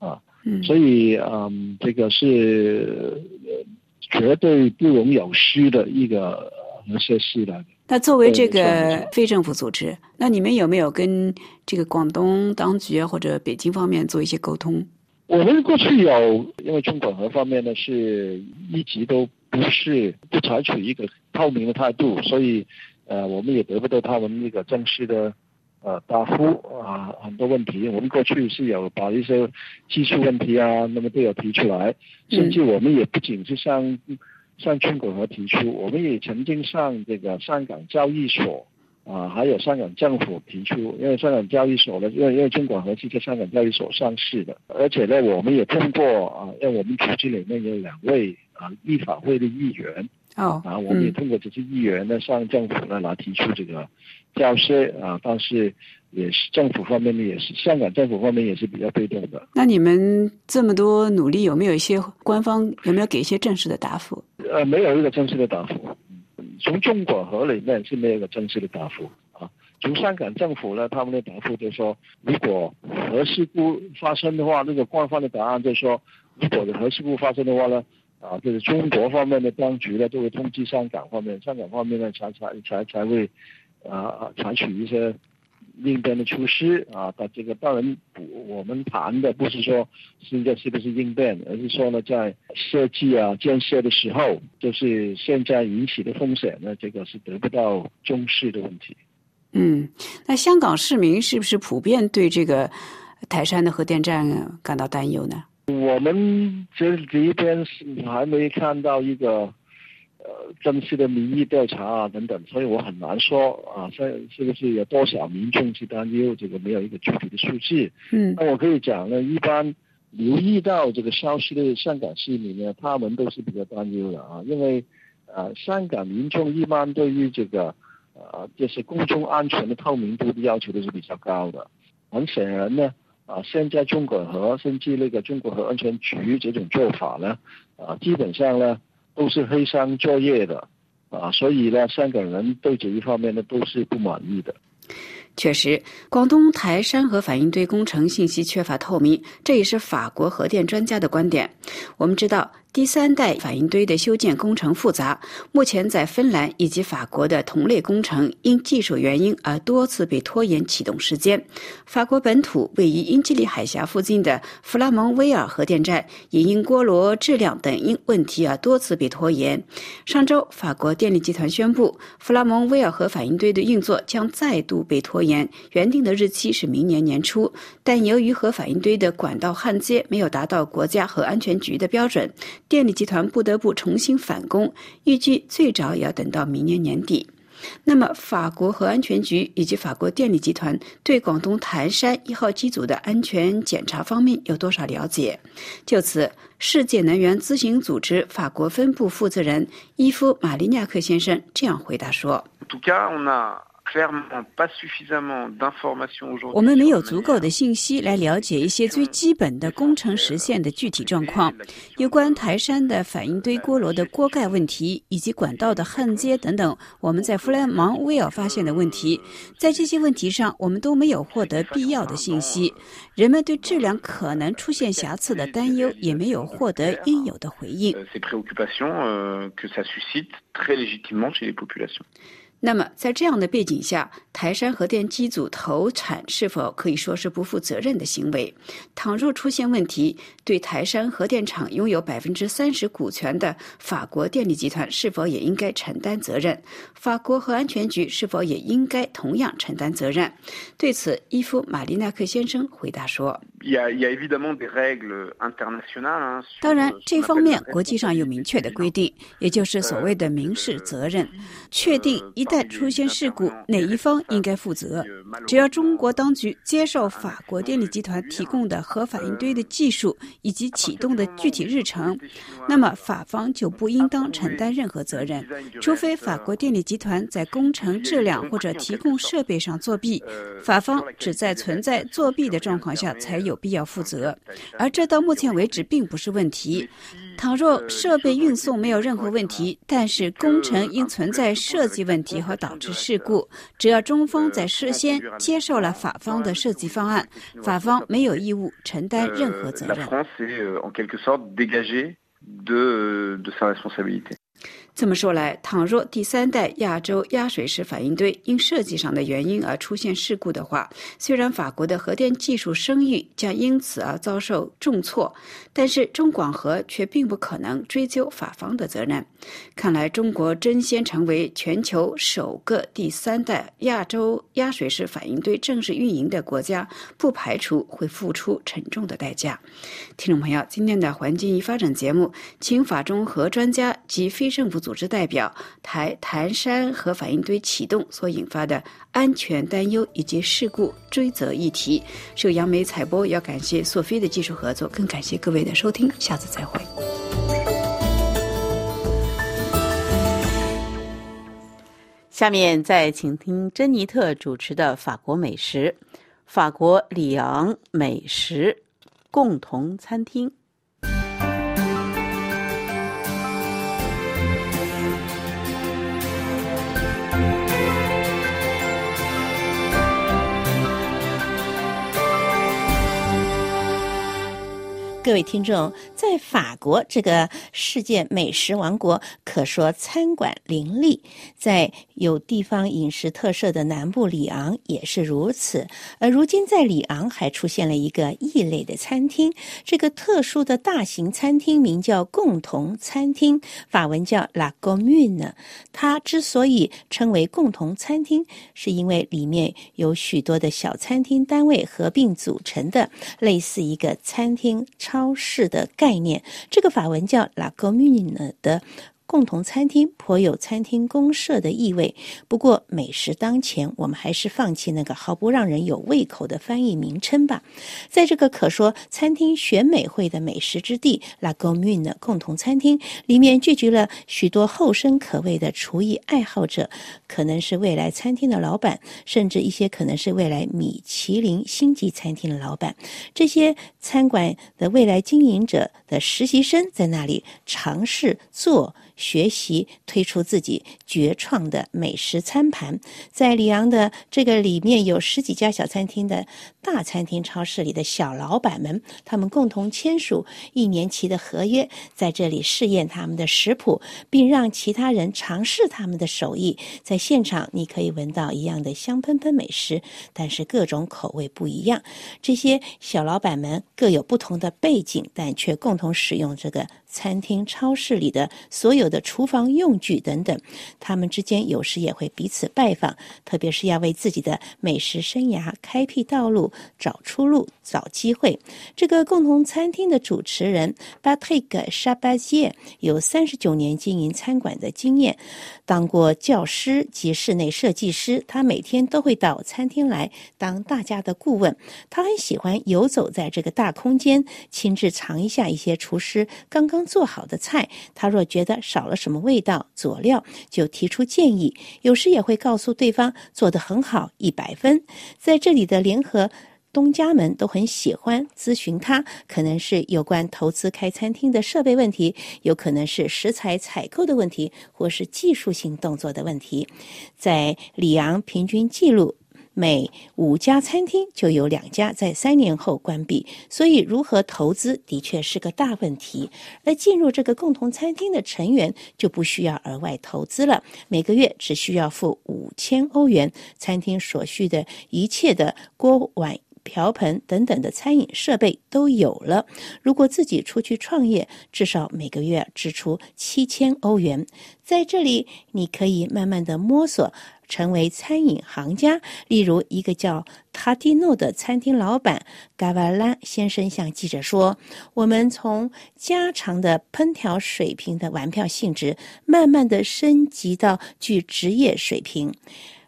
所以这个是绝对不容有失的一个核设施来的。 那作为这个非政府组织，那你们有没有跟这个广东当局或者北京方面做一些沟通？ 我们过去有，因为中广核方面呢是一直都不采取一个透明的态度，所以我们也得不到他们那个正式的答复很多问题我们过去是有把一些技术问题那么都有提出来，甚至我们也不仅是向中广核提出，我们也曾经向这个香港交易所还有香港政府提出，因为香港交易所呢，因为中广核是在香港交易所上市的，而且呢，我们也通过因为我们组织里面有2位立法会的议员我们也通过这些议员呢向政府呢来提出这个交涉但是也是政府方面呢也是香港政府方面也是比较被动的。 那你们这么多努力，有没有一些官方有没有给一些正式的答复？ 没有一个正式的答复。从中广核里面是没有一个正式的答复从香港政府呢，他们的答复就是说，如果核事故发生的话，那个官方的答案就是说，如果核事故发生的话呢，就是中国方面的当局呢，就会通知香港方面，香港方面呢才会采取一些应变的措施这个当然我们谈的不是说现在是不是应变，而是说呢，在设计建设的时候，就是现在引起的风险呢，这个是得不到重视的问题。 那香港市民是不是普遍对这个台山的核电站感到担忧呢？ 我们这一边还没看到一个正式的民意调查等等，所以我很难说是不是有多少民众是担忧，这个没有一个具体的数字。那我可以讲呢，一般留意到这个消息的香港市民呢，他们都是比较担忧的因为香港民众一般对于这个就是公众安全的透明度的要求都是比较高的。很显然呢现在中广核甚至那个中国核安全局这种做法呢基本上呢都是黑箱作业的所以呢香港人对这一方面呢都是不满意的。 确实，广东台山核反应堆工程信息缺乏透明，这也是法国核电专家的观点。我们知道第3代反应堆的修建工程复杂，目前在芬兰以及法国的同类工程因技术原因而多次被拖延启动时间。法国本土位于英吉利海峡附近的弗拉蒙威尔核电站也因锅炉质量等问题而多次被拖延。上周，法国电力集团宣布，弗拉蒙威尔核反应堆的运作将再度被拖延，原定的日期是明年年初，但由于核反应堆的管道焊接没有达到国家核安全局的标准，电力集团不得不重新返工，预计最早也要等到明年年底。那么法国核安全局以及法国电力集团对广东台山1号机组的安全检查方面有多少了解？就此，世界能源咨询组织法国分部负责人伊夫·马利亚克先生这样回答说，我们没有足够的信息来了解一些最基本的工程实现的具体状况。有关台山的反应堆锅炉的锅盖问题以及管道的焊接等等，我们在弗拉芒威尔发现的问题，在这些问题上我们都没有获得必要的信息。人们对质量可能出现瑕疵的担忧也没有获得应有的回应。那么在这样的背景下，台山核电机组投产是否可以说是不负责任的行为？倘若出现问题，对台山核电厂拥有30%股权的法国电力集团是否也应该承担责任？法国核安全局是否也应该同样承担责任？对此，伊夫·马利纳克先生回答说，当然，这方面国际上有明确的规定，也就是所谓的民事责任，确定一旦出现事故，哪一方应该负责。只要中国当局接受法国电力集团提供的核反应堆的技术以及启动的具体日程，那么法方就不应当承担任何责任，除非法国电力集团在工程质量或者提供设备上作弊。法方只在存在作弊的状况下才有有必要负责，而这到目前为止并不是问题。倘若设备运送没有任何问题，但是工程因存在设计问题和导致事故，只要中方在事先接受了法方的设计方案，法方没有义务承担任何责任。这么说来，倘若第3代亚洲压水式反应堆因设计上的原因而出现事故的话，虽然法国的核电技术声誉将因此而遭受重挫，但是中广核却并不可能追究法方的责任。看来中国争先成为全球首个第3代亚洲压水式反应堆正式运营的国家，不排除会付出沉重的代价。听众朋友，今天的环境与发展节目，请法中核专家及非政府组织代表台坛山核反应堆启动所引发的安全担忧以及事故追责议题，受杨梅采播。要感谢索菲的技术合作，更感谢各位的收听，下次再会。 下面再请听珍妮特主持的法国美食，法国里昂美食共同餐厅。 各位听众，在法国这个世界美食王国，可说餐馆林立，在有地方饮食特色的南部里昂也是如此。而如今在里昂还出现了一个异类的餐厅，这个特殊的大型餐厅名叫共同餐厅，法文叫 La Commune。 它之所以称为共同餐厅，是因为里面有许多的小餐厅单位合并组成的，类似一个餐厅超市的概念。这个法文叫 La Commune 的共同餐厅颇有餐厅公社的意味，不过美食当前，我们还是放弃那个毫不让人有胃口的翻译名称吧。在这个可说餐厅选美会的美食之地 La Commune 共同餐厅里面，聚集了许多后生可畏的厨艺爱好者，可能是未来餐厅的老板，甚至一些可能是未来米其林星级餐厅的老板。这些餐馆的未来经营者的实习生在那里尝试做学习，推出自己绝创的美食餐盘。在里昂的这个里面有10几家小餐厅的大餐厅超市里的小老板们，他们共同签署1年期的合约，在这里试验他们的食谱，并让其他人尝试他们的手艺。在现场你可以闻到一样的香喷喷美食，但是各种口味不一样。这些小老板们各有不同的背景，但却共同使用这个餐厅超市里的所有的厨房用具等等。他们之间有时也会彼此拜访，特别是要为自己的美食生涯开辟道路，找出路，找机会。这个共同餐厅的主持人 Patrick Chabazier 有39年经营餐馆的经验，当过教师及室内设计师。他每天都会到餐厅来当大家的顾问。他很喜欢游走在这个大空间，亲自尝一下一些厨师刚刚做好的菜。他若觉得少了什么味道佐料，就提出建议，有时也会告诉对方做得很好，100分。在这里的联合东家们都很喜欢咨询他，可能是有关投资开餐厅的设备问题，有可能是食材采购的问题，或是技术性动作的问题。在里昂平均记录，每5家餐厅就有2家在3年后关闭，所以如何投资的确是个大问题。而进入这个共同餐厅的成员就不需要额外投资了，每个月只需要付5000欧元，餐厅所需的一切的锅碗瓢盆等等的餐饮设备都有了。如果自己出去创业，至少每个月支出7000欧元。在这里你可以慢慢的摸索成为餐饮行家。例如一个叫塔蒂诺的餐厅老板嘎瓦拉先生向记者说，我们从家常的烹调水平的玩票性质，慢慢的升级到具职业水平。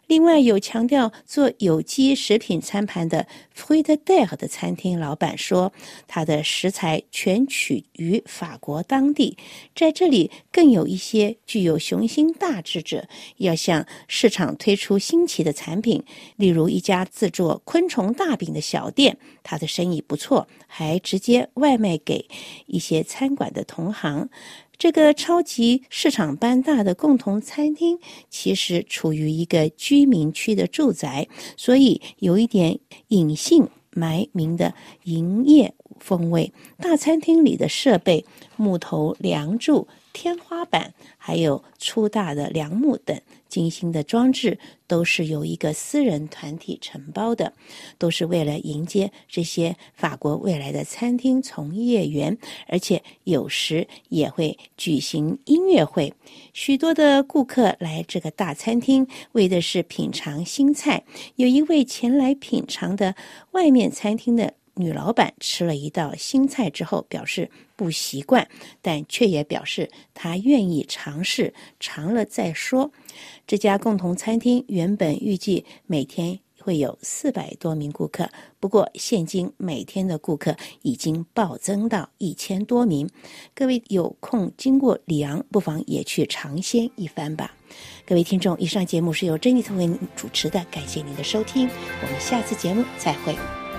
另外有强调做有机食品餐盘的 Fruit de Terre 的餐厅老板说，他的食材全取于法国当地，在这里更有一些具有雄心大志者要向市场推出新奇的产品，例如一家制作昆虫大饼的小店，他的生意不错，还直接外卖给一些餐馆的同行。这个超级市场般大的共同餐厅其实处于一个居民区的住宅，所以有一点隐姓埋名的营业风味。大餐厅里的设备，木头梁柱、天花板还有粗大的梁木等精心的装置，都是由一个私人团体承包的，都是为了迎接这些法国未来的餐厅从业员，而且有时也会举行音乐会。许多的顾客来这个大餐厅为的是品尝新菜，有一位前来品尝的外面餐厅的女老板吃了一道新菜之后表示不习惯，但却也表示她愿意尝试，尝了再说。这家共同餐厅原本预计每天会有400多名顾客，不过现今每天的顾客已经暴增到1000多名。各位有空经过里昂，不妨也去尝鲜一番吧。各位听众，以上节目是由珍妮特为您主持的，感谢您的收听，我们下次节目再会。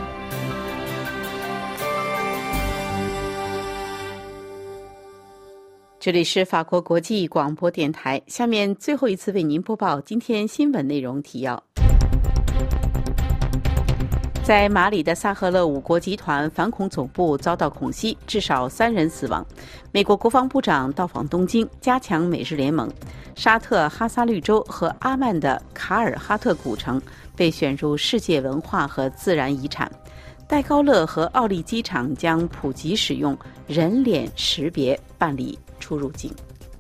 这里是法国国际广播电台，下面最后一次为您播报今天新闻内容提要。在马里的萨赫勒5国集团反恐总部遭到恐袭，至少3人死亡。美国国防部长到访东京，加强美日联盟。沙特哈萨绿洲和阿曼的卡尔哈特古城被选入世界文化和自然遗产。戴高乐和奥利机场将普及使用人脸识别办理出入境。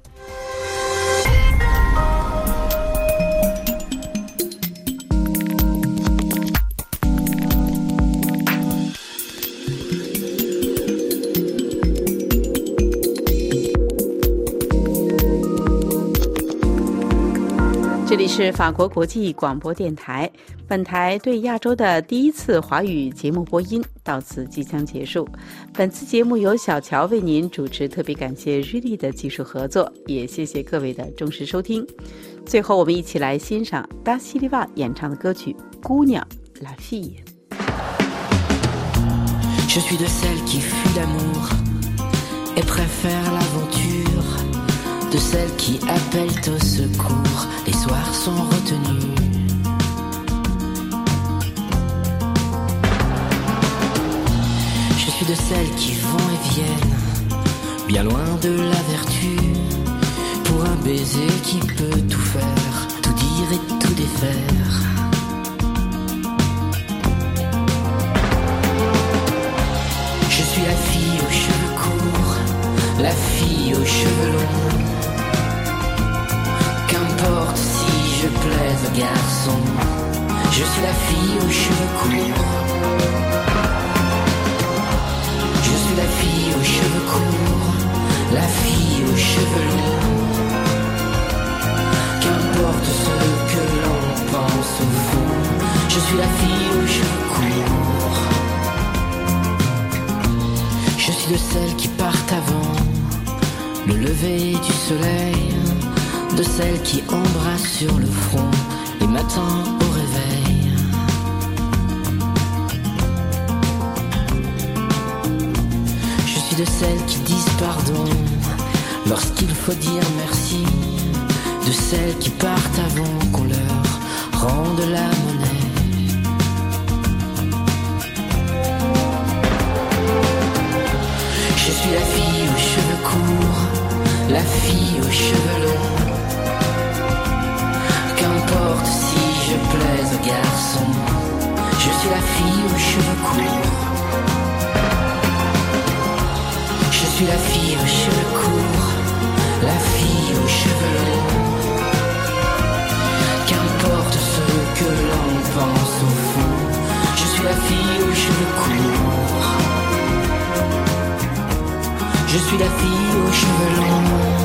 这里是法国国际广播电台，本台对亚洲的第一次华语节目播音到此即将结束。本次节目由小乔为您主持，特别感谢瑞丽的技术合作，也谢谢各位的忠实收听。最后我们一起来欣赏达西利瓦演唱的歌曲《姑娘 La Fille》。 Je suis de celle qui fuit l'amour et préfère l'aventure, de celles qui appellent au secours, les soirs sont retenus. Je suis de celles qui vont et viennent, bien loin de la vertu, pour un baiser qui peut tout faire, tout dire et tout défaire. Je suis la fille aux cheveux courts, la fille aux cheveux longs. Qu'importe si je plaise aux garçons, je suis la fille aux cheveux courts. Je suis la fille aux cheveux courts, la fille aux cheveux longs. Qu'importe ce que l'on pense au fond, je suis la fille aux cheveux courts. Je suis de celles qui partent avant le lever du soleil, de celles qui embrassent sur le front les matins au réveil. Je suis de celles qui disent pardon lorsqu'il faut dire merci, de celles qui partent avant qu'on leur rende la monnaie. Je suis la fille aux cheveux courts, la fille aux cheveux longs. Qu'importe si je plaise aux garçons, je suis la fille aux cheveux courts. Je suis la fille aux cheveux courts, la fille aux cheveux longs. Qu'importe ce que l'on pense au fond, je suis la fille aux cheveux courts. Je suis la fille aux cheveux longs.